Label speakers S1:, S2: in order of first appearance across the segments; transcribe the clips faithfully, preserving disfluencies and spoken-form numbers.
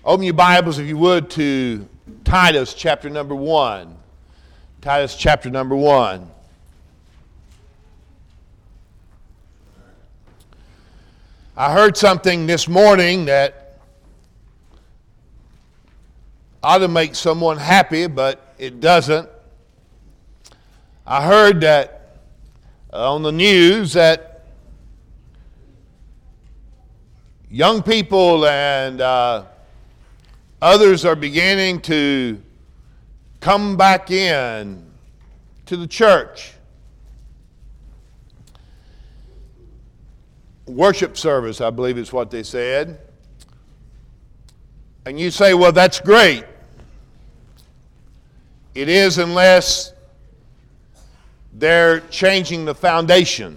S1: Open your Bibles, if you would, to Titus chapter number one. Titus chapter number one. I heard something this morning that ought to make someone happy, but it doesn't. I heard that on the news that young people and uh, others are beginning to come back in to the church. Worship service, I believe is what they said. And you say, well, that's great. It is unless they're changing the foundation.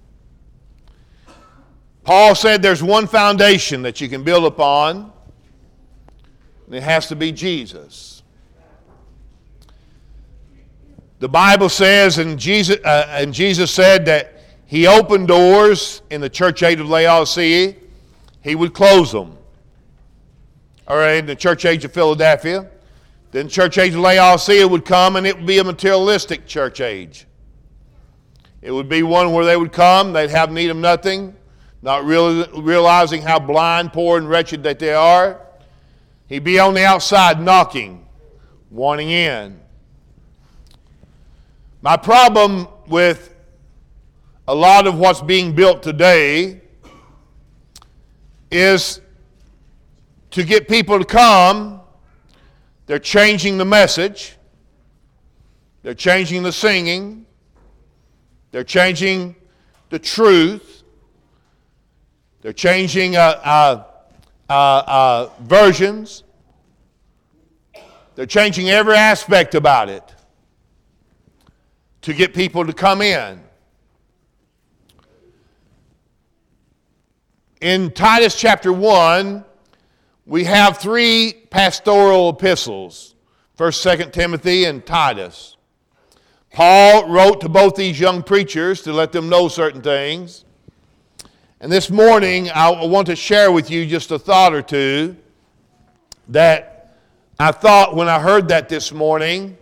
S1: Paul said there's one foundation that you can build upon, and it has to be Jesus. The Bible says, and Jesus, uh, and Jesus said that he opened doors in the church age of Laodicea, he would close them. All right, in the church age of Philadelphia. Then the church age of Laodicea would come, and it would be a materialistic church age. It would be one where they would come, they'd have need of nothing, not really realizing how blind, poor, and wretched that they are. He'd be on the outside knocking, wanting in. My problem with a lot of what's being built today is to get people to come. They're changing the message. They're changing the singing. They're changing the truth. They're changing uh, uh, uh, uh, versions. They're changing every aspect about it to get people to come in. In Titus chapter one, we have three pastoral epistles, First, Second Timothy, and Titus. Paul wrote to both these young preachers to let them know certain things. And this morning, I want to share with you just a thought or two that I thought when I heard that this morning.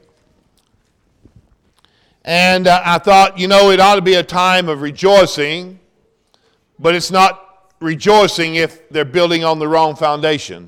S1: And uh, I thought, you know, it ought to be a time of rejoicing, but it's not rejoicing if they're building on the wrong foundation.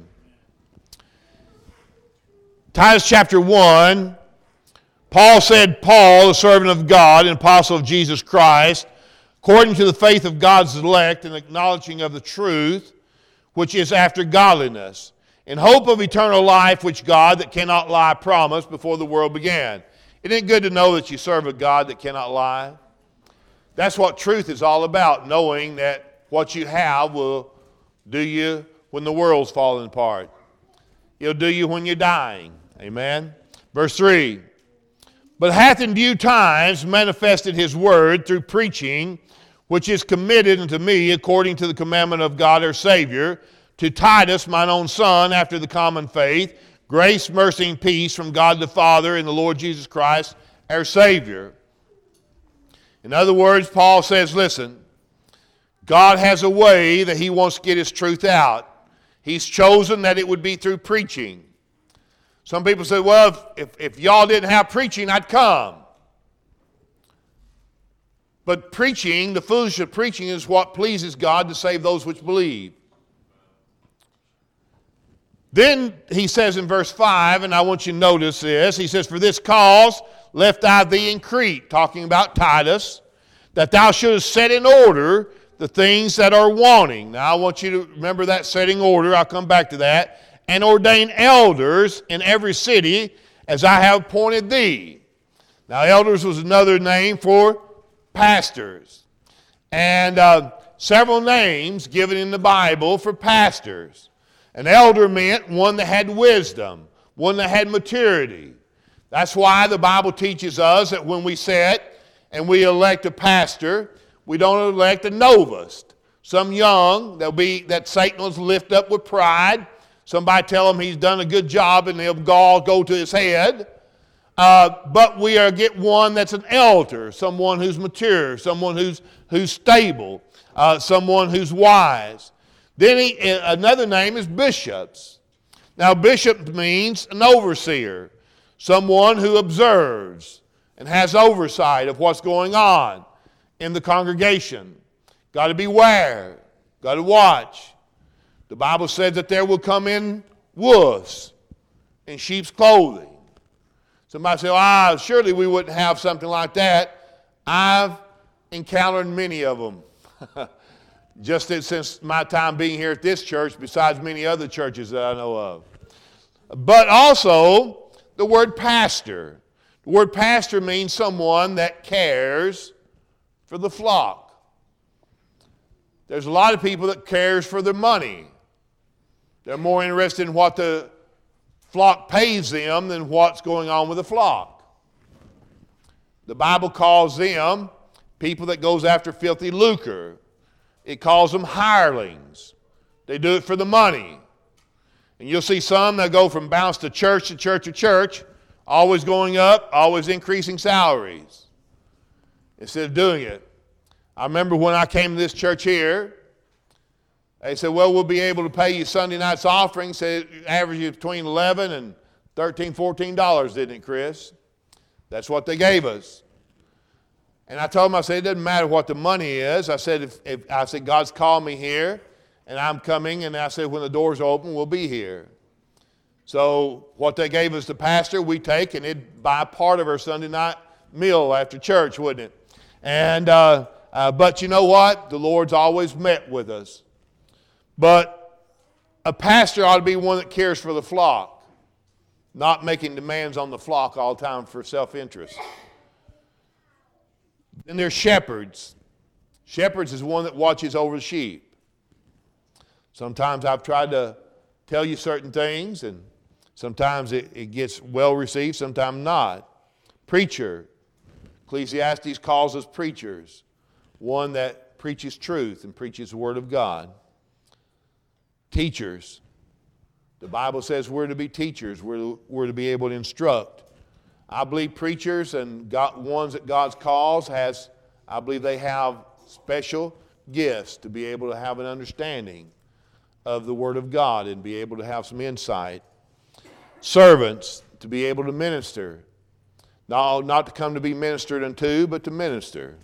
S1: Titus chapter one, Paul said, Paul, a servant of God and apostle of Jesus Christ, according to the faith of God's elect and acknowledging of the truth, which is after godliness, in hope of eternal life, which God that cannot lie promised before the world began. Isn't it good to know that you serve a God that cannot lie? That's what truth is all about, knowing that what you have will do you when the world's falling apart. It'll do you when you're dying. Amen? Verse three. But hath in due times manifested his word through preaching, which is committed unto me according to the commandment of God our Savior, to Titus, mine own son, after the common faith, grace, mercy, and peace from God the Father and the Lord Jesus Christ, our Savior. In other words, Paul says, listen, God has a way that he wants to get his truth out. He's chosen that it would be through preaching. Some people say, well, if, if, if y'all didn't have preaching, I'd come. But preaching, the foolishness of preaching is what pleases God to save those which believe. Then he says in verse five, and I want you to notice this, he says, for this cause left I thee in Crete, talking about Titus, that thou shouldest set in order the things that are wanting. Now I want you to remember that setting order, I'll come back to that, and ordain elders in every city as I have appointed thee. Now elders was another name for pastors. And uh, several names given in the Bible for pastors. An elder meant one that had wisdom, one that had maturity. That's why the Bible teaches us that when we sit and we elect a pastor, we don't elect a novice. Some young that'll be, that Satan will lift up with pride. Somebody tell him he's done a good job and they'll all go to his head. Uh, but we are get one that's an elder, someone who's mature, someone who's, who's stable, uh, someone who's wise. Then he, another name is bishops. Now, bishop means an overseer, someone who observes and has oversight of what's going on in the congregation. Got to beware. Got to watch. The Bible said that there will come in wolves in sheep's clothing. Somebody say, ah, surely we wouldn't have something like that. I've encountered many of them. Just since my time being here at this church, besides many other churches that I know of. But also, the word pastor. The word pastor means someone that cares for the flock. There's a lot of people that cares for their money. They're more interested in what the flock pays them than what's going on with the flock. The Bible calls them people that goes after filthy lucre. It calls them hirelings. They do it for the money. And you'll see some that go from bounce to church to church to church, always going up, always increasing salaries, instead of doing it. I remember when I came to this church here, they said, well, we'll be able to pay you Sunday night's offering. Said it averages between eleven and thirteen, fourteen dollars, didn't it, Chris? That's what they gave us. And I told them, I said, it doesn't matter what the money is. I said, if, if I said, God's called me here, and I'm coming, and I said, when the doors open, we'll be here. So what they gave us, the pastor, we take, and it'd buy part of our Sunday night meal after church, wouldn't it? And uh, uh, but you know what? The Lord's always met with us. But a pastor ought to be one that cares for the flock, not making demands on the flock all the time for self-interest. Then there's shepherds. Shepherds is one that watches over the sheep. Sometimes I've tried to tell you certain things, and sometimes it, it gets well received, sometimes not. Preacher. Ecclesiastes calls us preachers. One that preaches truth and preaches the Word of God. Teachers. The Bible says we're to be teachers. We're to, we're to be able to instruct. I believe preachers and God, ones that God calls has, I believe they have special gifts to be able to have an understanding of the Word of God and be able to have some insight. Servants, to be able to minister. No, not to come to be ministered unto, but to minister.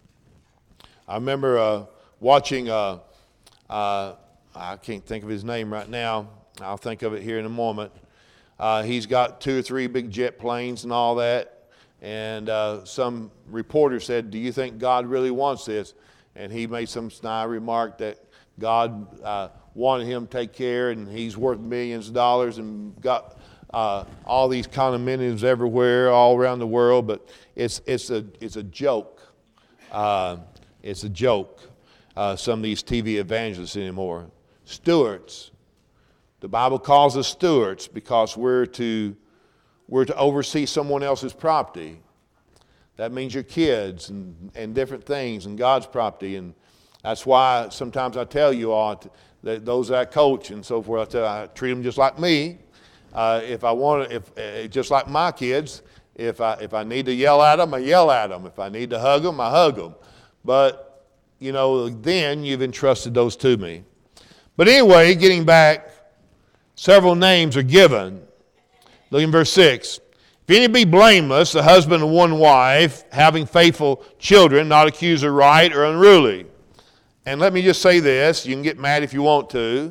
S1: I remember uh, watching, uh, uh, I can't think of his name right now. I'll think of it here in a moment. Uh, he's got two or three big jet planes and all that. And uh, some reporter said, do you think God really wants this? And he made some snide remark that God uh, wanted him to take care, and he's worth millions of dollars and got uh, all these condominiums everywhere, all around the world. But it's it's a it's a joke. Uh, it's a joke. Uh, some of these T V evangelists anymore. Stewards. The Bible calls us stewards because we're to we're to oversee someone else's property. That means your kids and, and different things and God's property. And that's why sometimes I tell you all, that those that I coach and so forth, I, tell, I treat them just like me. Uh, if I want to, if uh, just like my kids, if I if I need to yell at them, I yell at them. If I need to hug them, I hug them. But you know, then you've entrusted those to me. But anyway, getting back, several names are given. Look in verse six. If any be blameless, the husband of one wife, having faithful children, not accused of right or unruly. And let me just say this, you can get mad if you want to.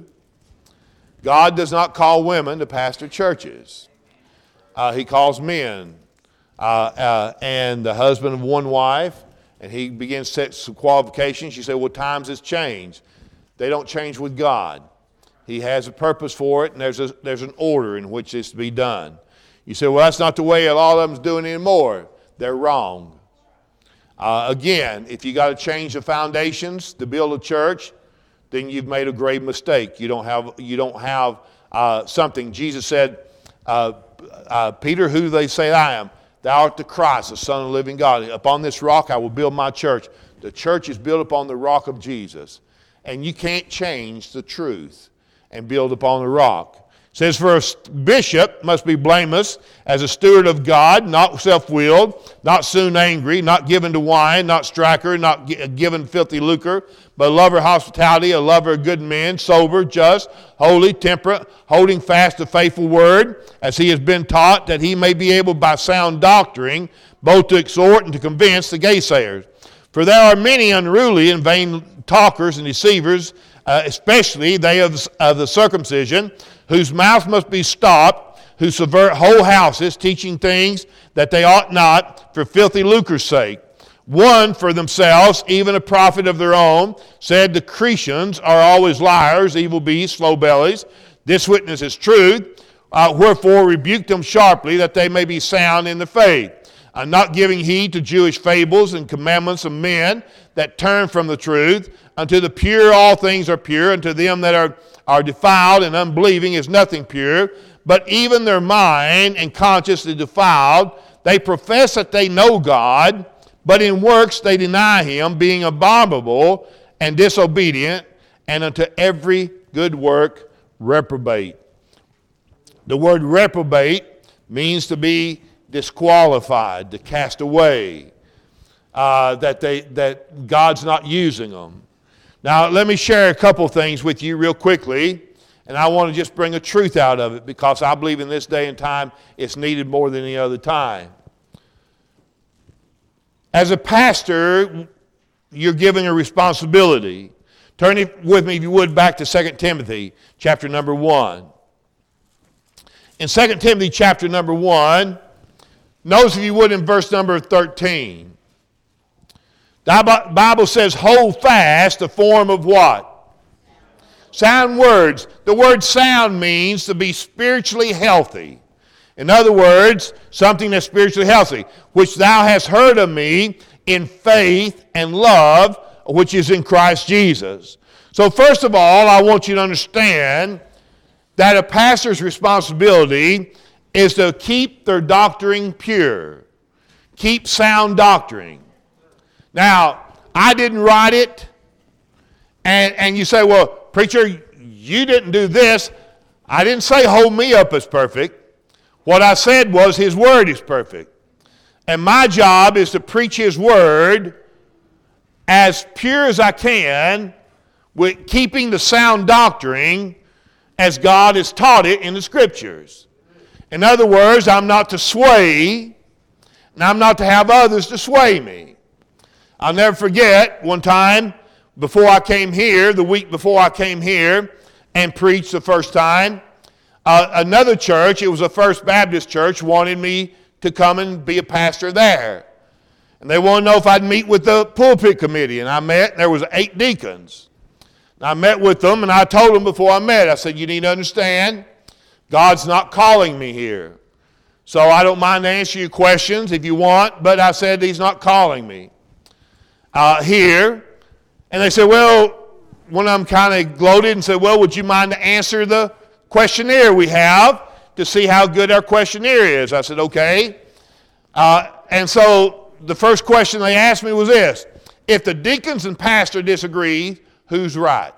S1: God does not call women to pastor churches. Uh, he calls men. Uh, uh, and the husband of one wife, and he begins to set some qualifications. You say, well, times has changed. They don't change with God. He has a purpose for it, and there's a, there's an order in which it's to be done. You say, well, that's not the way a lot of them's doing it anymore. They're wrong. Uh, again, if you got to change the foundations to build a church, then you've made a grave mistake. You don't have you don't have uh, something. Jesus said, uh, uh, Peter, who do they say I am? Thou art the Christ, the Son of the living God. Upon this rock I will build my church. The church is built upon the rock of Jesus. And you can't change the truth and build upon the rock. says, for a bishop must be blameless as a steward of God, not self-willed, not soon angry, not given to wine, not striker, not given filthy lucre, but a lover of hospitality, a lover of good men, sober, just, holy, temperate, holding fast the faithful word, as he has been taught, that he may be able by sound doctrine both to exhort and to convince the gaysayers. For there are many unruly and vain talkers and deceivers, uh, especially they of, of the circumcision, whose mouth must be stopped, who subvert whole houses, teaching things that they ought not, for filthy lucre's sake. One for themselves, even a prophet of their own, said the Cretians are always liars, evil beasts, slow bellies. This witness is truth. Uh, wherefore rebuke them sharply, that they may be sound in the faith, uh, not giving heed to Jewish fables and commandments of men that turn from the truth. Unto the pure all things are pure, unto them that are, are defiled and unbelieving is nothing pure, but even their mind and conscience is defiled. They profess that they know God, but in works they deny him, being abominable and disobedient, and unto every good work reprobate. The word reprobate means to be disqualified, to cast away, uh, that they that God's not using them. Now, let me share a couple things with you real quickly, and I want to just bring a truth out of it because I believe in this day and time it's needed more than any other time. As a pastor, you're given a responsibility. Turn it with me, if you would, back to Second Timothy chapter number one. In Second Timothy chapter number one, notice if you would in verse number thirteen. The Bible says, hold fast the form of what? Sound words. The word sound means to be spiritually healthy. In other words, something that's spiritually healthy, which thou hast heard of me in faith and love, which is in Christ Jesus. So first of all, I want you to understand that a pastor's responsibility is to keep their doctrine pure. Keep sound doctrine. Now, I didn't write it, and, and you say, well, preacher, you didn't do this. I didn't say hold me up as perfect. What I said was his word is perfect. And my job is to preach his word as pure as I can, with keeping the sound doctrine as God has taught it in the Scriptures. In other words, I'm not to sway, and I'm not to have others to sway me. I'll never forget one time before I came here, the week before I came here and preached the first time, uh, another church, it was a First Baptist church, wanted me to come and be a pastor there. And they wanted to know if I'd meet with the pulpit committee. And I met, and there was eight deacons. And I met with them, and I told them before I met, I said, you need to understand, God's not calling me here. So I don't mind to answer your questions if you want, but I said he's not calling me uh, here. And they said, well, one of them kind of gloated and said, well, would you mind to answer the questionnaire we have to see how good our questionnaire is? I said, okay. Uh, and so the first question they asked me was this: if the deacons and pastor disagree, who's right?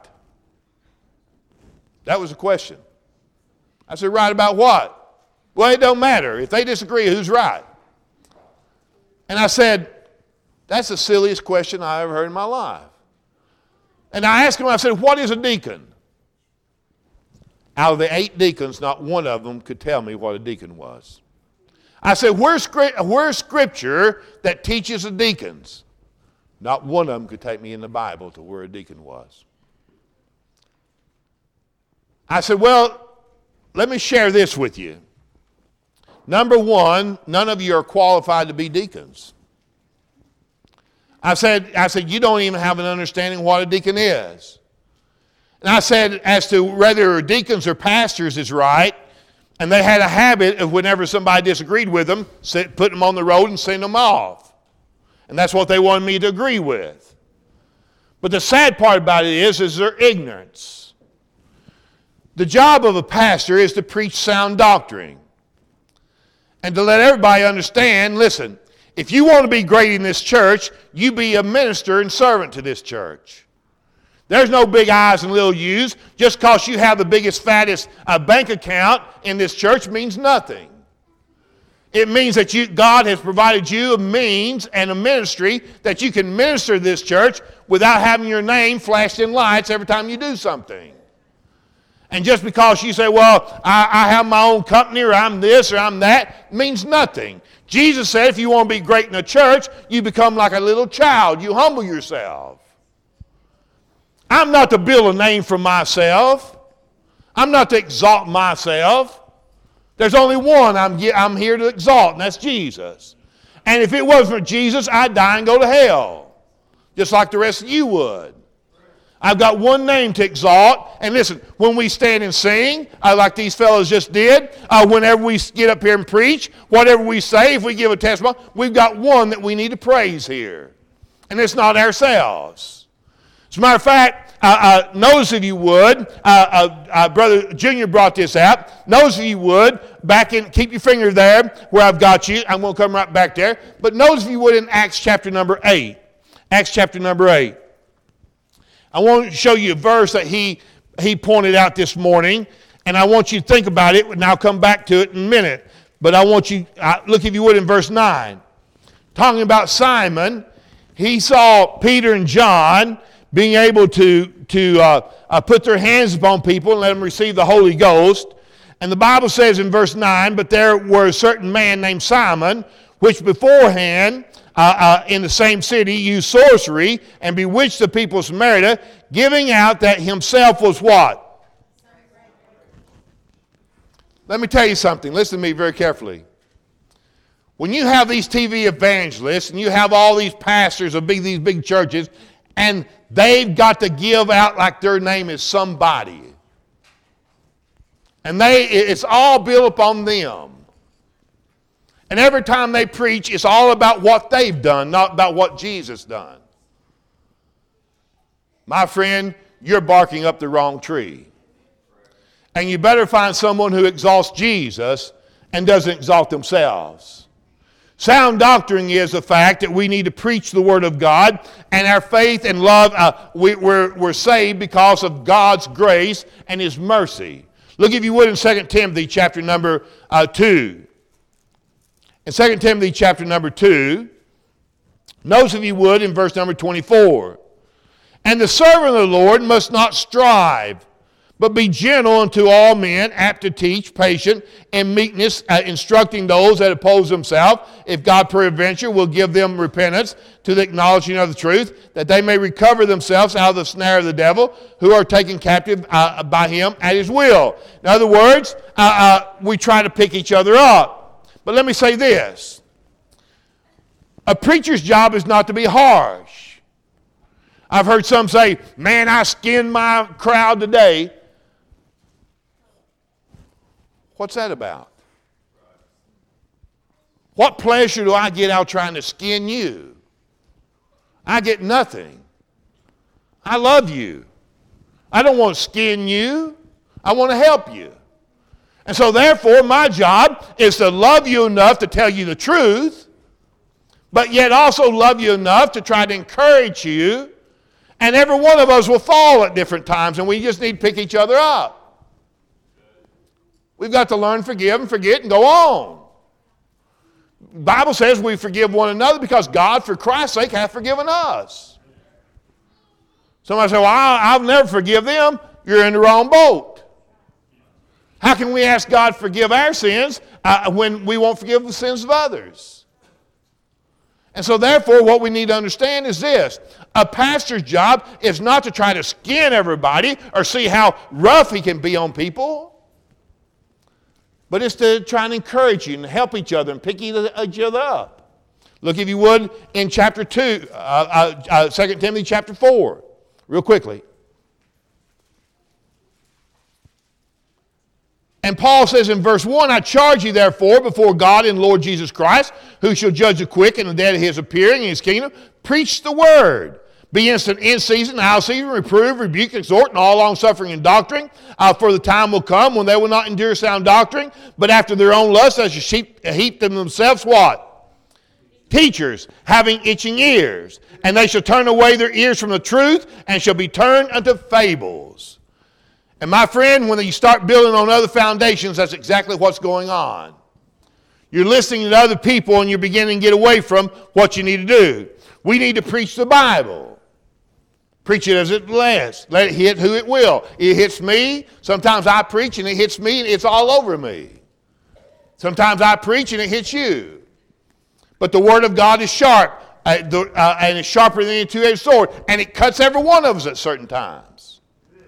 S1: That was the question. I said, right about what? Well, it don't matter. If they disagree, who's right? And I said, that's the silliest question I ever heard in my life. And I asked him, I said, what is a deacon? Out of the eight deacons, not one of them could tell me what a deacon was. I said, where's, where's scripture that teaches the deacons? Not one of them could take me in the Bible to where a deacon was. I said, well, let me share this with you. Number one, none of you are qualified to be deacons. I said, I said, you don't even have an understanding what a deacon is. And I said, as to whether deacons or pastors is right, and they had a habit of whenever somebody disagreed with them, put them on the road and send them off. And that's what they wanted me to agree with. But the sad part about it is, is their ignorance. The job of a pastor is to preach sound doctrine. And to let everybody understand, listen, if you want to be great in this church, you be a minister and servant to this church. There's no big I's and little U's. Just because you have the biggest, fattest uh, bank account in this church means nothing. It means that you, God has provided you a means and a ministry that you can minister to this church without having your name flashed in lights every time you do something. And just because you say, well, I, I have my own company, or I'm this, or I'm that, means nothing. Jesus said if you want to be great in a church, you become like a little child. You humble yourself. I'm not to build a name for myself. I'm not to exalt myself. There's only one I'm, I'm here to exalt, and that's Jesus. And if it wasn't for Jesus, I'd die and go to hell, just like the rest of you would. I've got one name to exalt. And listen, when we stand and sing, uh, like these fellows just did, uh, whenever we get up here and preach, whatever we say, if we give a testimony, we've got one that we need to praise here. And it's not ourselves. As a matter of fact, uh, uh, notice if you would, uh, uh, uh, Brother Junior brought this out. Notice if you would, back in, keep your finger there where I've got you. I'm going to come right back there. But notice if you would in Acts chapter number eight. Acts chapter number eight. I want to show you a verse that he, he pointed out this morning, and I want you to think about it, and I'll come back to it in a minute. But I want you, uh, look if you would in verse nine. Talking about Simon, he saw Peter and John being able to, to uh, uh, put their hands upon people and let them receive the Holy Ghost. And the Bible says in verse nine, but there were a certain man named Simon, which beforehand uh, uh, in the same city used sorcery and bewitched the people of Samaria, giving out that himself was what? Let me tell you something. Listen to me very carefully. When you have these T V evangelists and you have all these pastors of big, these big churches, and they've got to give out like their name is somebody. And they, it's all built upon them. And every time they preach, it's all about what they've done, not about what Jesus done. My friend, you're barking up the wrong tree. And you better find someone who exalts Jesus and doesn't exalt themselves. Sound doctrine is the fact that we need to preach the Word of God, and our faith and love, uh, we, we're, we're saved because of God's grace and His mercy. Look, if you would, in Second Timothy chapter number uh, two. In Second Timothy chapter number two, notice if you would in verse number twenty-four. And the servant of the Lord must not strive, but be gentle unto all men, apt to teach, patient, and meekness, uh, instructing those that oppose themselves, if God peradventure will give them repentance to the acknowledging of the truth, that they may recover themselves out of the snare of the devil, who are taken captive uh, by him at his will. In other words, uh, uh, we try to pick each other up. But let me say this. A preacher's job is not to be harsh. I've heard some say, man, I skinned my crowd today. What's that about? What pleasure do I get out trying to skin you? I get nothing. I love you. I don't want to skin you. I want to help you. And so therefore, my job is to love you enough to tell you the truth, but yet also love you enough to try to encourage you. And every one of us will fall at different times, and we just need to pick each other up. We've got to learn, forgive, and forget, and go on. The Bible says we forgive one another because God, for Christ's sake, hath forgiven us. Somebody say, well, I'll never forgive them. You're in the wrong boat. How can we ask God to forgive our sins uh, when we won't forgive the sins of others? And so therefore, what we need to understand is this. A pastor's job is not to try to skin everybody or see how rough he can be on people, but it's to try and encourage you and help each other and pick each other up. Look, if you would, in chapter two, uh, uh, uh, Second Timothy chapter four, real quickly. And Paul says in verse one, I charge you therefore before God and Lord Jesus Christ, who shall judge the quick and the dead at his appearing in his kingdom, preach the word. Be instant in season, out of season, reprove, rebuke, exhort, and all long suffering and doctrine. Uh, for the time will come when they will not endure sound doctrine, but after their own lust, they shall sheep, heap them themselves what? teachers having itching ears, and they shall turn away their ears from the truth and shall be turned unto fables. And my friend, when you start building on other foundations, that's exactly what's going on. You're listening to other people and you're beginning to get away from what you need to do. We need to preach the Bible. Preach it as it lasts. Let it hit who it will. It hits me. Sometimes I preach and it hits me and it's all over me. Sometimes I preach and it hits you. But the Word of God is sharp, uh, the, uh, and it's sharper than any two-edged sword, and it cuts every one of us at certain times.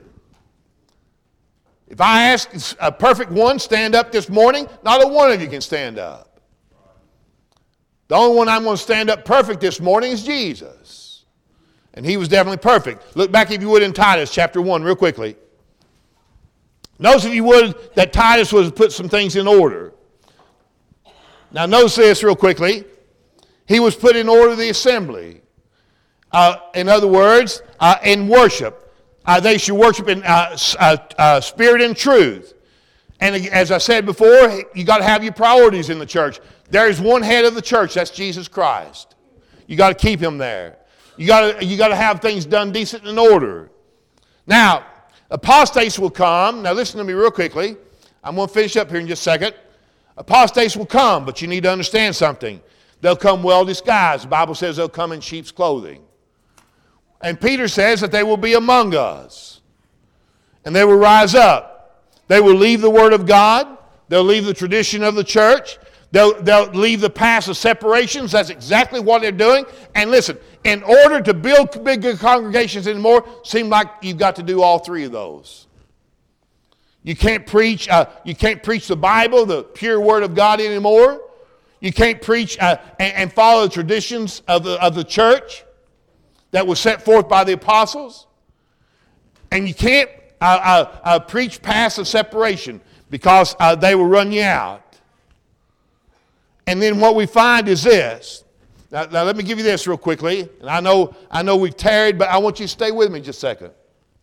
S1: If I ask a perfect one, stand up this morning, not a one of you can stand up. The only one I'm going to stand up perfect this morning is Jesus. And he was definitely perfect. Look back, if you would, in Titus chapter one real quickly. Notice, if you would, that Titus was to put some things in order. Now notice this real quickly. He was put in order the assembly. Uh, in other words, uh, in worship. Uh, they should worship in uh, uh, uh, spirit and truth. And as I said before, you got to have your priorities in the church. There is one head of the church, that's Jesus Christ. You got to keep him there. You got to you got to have things done decent and in order. Now, apostates will come. Now listen to me real quickly. I'm going to finish up here in just a second. Apostates will come, but you need to understand something. They'll come well disguised. The Bible says they'll come in sheep's clothing. And Peter says that they will be among us. And they will rise up. They will leave the Word of God. They'll leave the tradition of the church. They'll, they'll leave the past of separations. That's exactly what they're doing. And listen, in order to build bigger congregations anymore, seems like you've got to do all three of those. You can't preach. Uh, you can't preach the Bible, the pure Word of God anymore. You can't preach uh, and, and follow the traditions of the of the church that was set forth by the apostles, and you can't uh, uh, uh, preach past the separation because uh, they will run you out. And then what we find is this. Now, now let me give you this real quickly. And I know I know we've tarried, but I want you to stay with me just a second.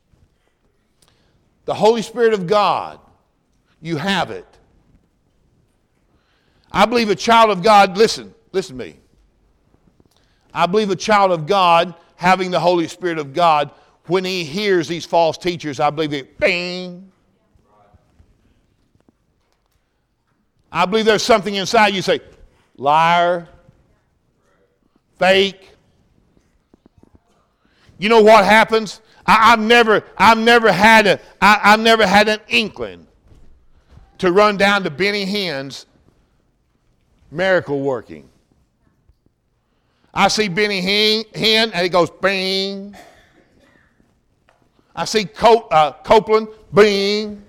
S1: The Holy Spirit of God, you have it. I believe a child of God, listen, listen to me. I believe a child of God having the Holy Spirit of God, when he hears these false teachers, I believe it, bing. I believe there's something inside you say, liar, fake. You know what happens? I, I've never, I've never had a, I, I've never had an inkling to run down to Benny Hinn's miracle working. I see Benny Hinn and it goes bing. I see Co- uh, Copeland, bing.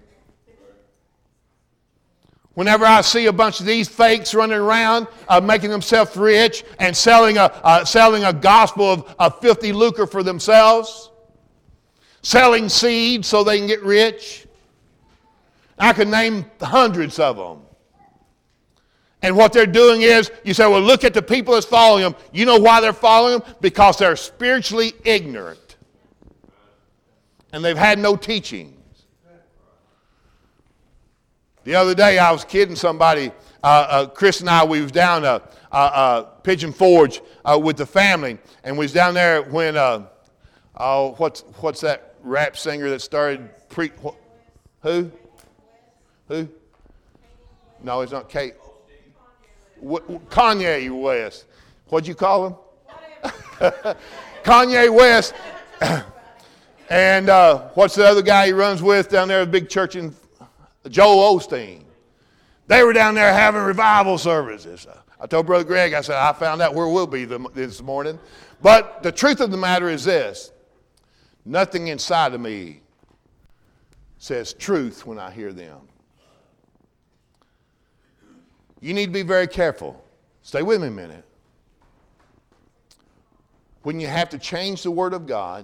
S1: Whenever I see a bunch of these fakes running around, uh, making themselves rich and selling a uh, selling a gospel of, of filthy lucre for themselves, selling seed so they can get rich, I could name hundreds of them. And what they're doing is, you say, well, look at the people that's following them. You know why they're following them? Because they're spiritually ignorant. And they've had no teachings. The other day, I was kidding somebody. Uh, uh, Chris and I, we was down uh, uh, uh, Pigeon Forge uh, with the family. And we was down there when, uh, oh, what's, what's that rap singer that started pre... Wh- who? Who? No, it's not Kate. Kanye West. What'd you call him? Kanye West. And uh, what's the other guy he runs with down there at a big church in Joel Osteen? They were down there having revival services. I told Brother Greg, I said, I found out where we'll be this morning. But the truth of the matter is this. Nothing inside of me says truth when I hear them. You need to be very careful. Stay with me a minute. When you have to change the Word of God,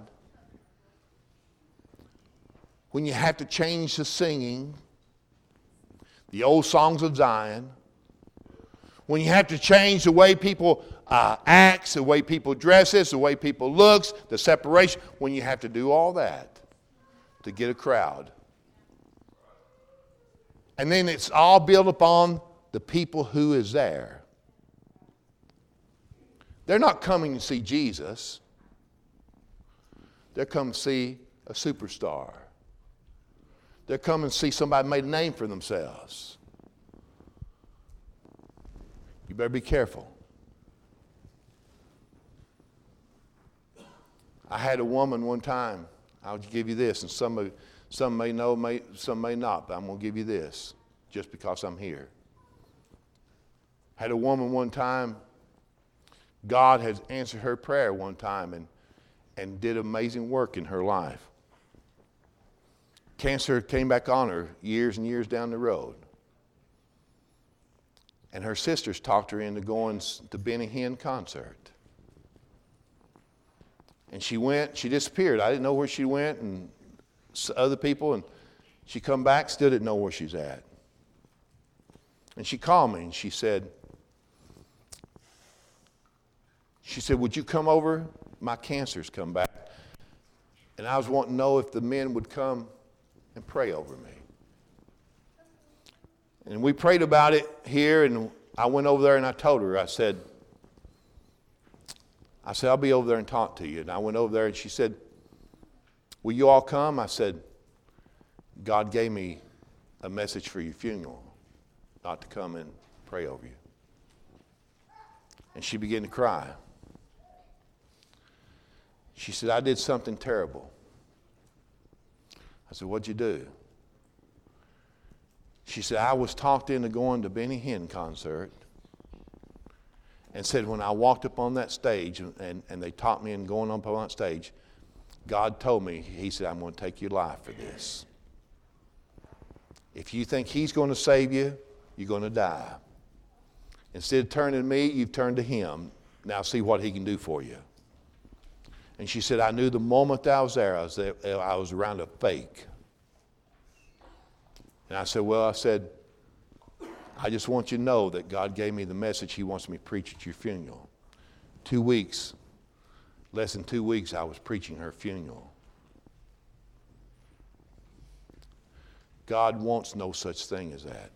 S1: when you have to change the singing, the old songs of Zion, when you have to change the way people uh, act, the way people dresses, the way people looks, the separation, when you have to do all that to get a crowd. And then it's all built upon the people who is there. They're not coming to see Jesus. They're coming to see a superstar. They're coming to see somebody made a name for themselves. You better be careful. I had a woman one time. I'll give you this, and some of, some may know, may, some may not, but I'm going to give you this just because I'm here. Had a woman one time. God has answered her prayer one time and, and did amazing work in her life. Cancer came back on her years and years down the road. And her sisters talked her into going to Benny Hinn concert. And she went, she disappeared. I didn't know where she went, and other people, and she come back, still didn't know where she's at. And she called me and she said, she said, would you come over? My cancer's come back. And I was wanting to know if the men would come and pray over me. And we prayed about it here, and I went over there and I told her, I said, I said, I'll be over there and talk to you. And I went over there and she said, will you all come? I said, God gave me a message for your funeral, not to come and pray over you. And she began to cry. She said, I did something terrible. I said, what'd you do? She said, I was talked into going to Benny Hinn concert, and said when I walked up on that stage and, and, and they taught me in going up on that stage, God told me, he said, I'm going to take your life for this. If you think he's going to save you, you're going to die. Instead of turning to me, you've turned to him. Now see what he can do for you. And she said, I knew the moment that I was there, I was, there, I was around a fake. And I said, well, I said, I just want you to know that God gave me the message he wants me to preach at your funeral. Two weeks, less than two weeks, I was preaching her funeral. God wants no such thing as that.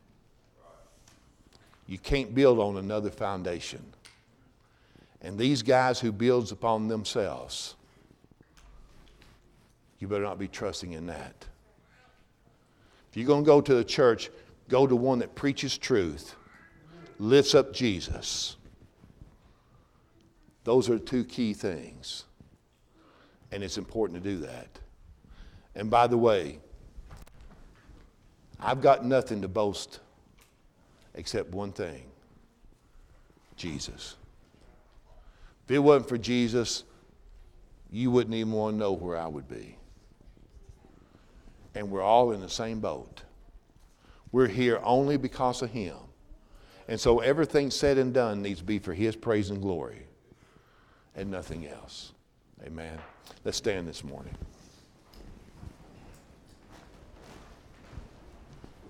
S1: You can't build on another foundation. And these guys who builds upon themselves, you better not be trusting in that. If you're going to go to a church, go to one that preaches truth, lifts up Jesus. Those are two key things. And it's important to do that. And by the way, I've got nothing to boast except one thing: Jesus. If it wasn't for Jesus, you wouldn't even want to know where I would be. And we're all in the same boat. We're here only because of him. And so everything said and done needs to be for his praise and glory and nothing else. Amen. Let's stand this morning.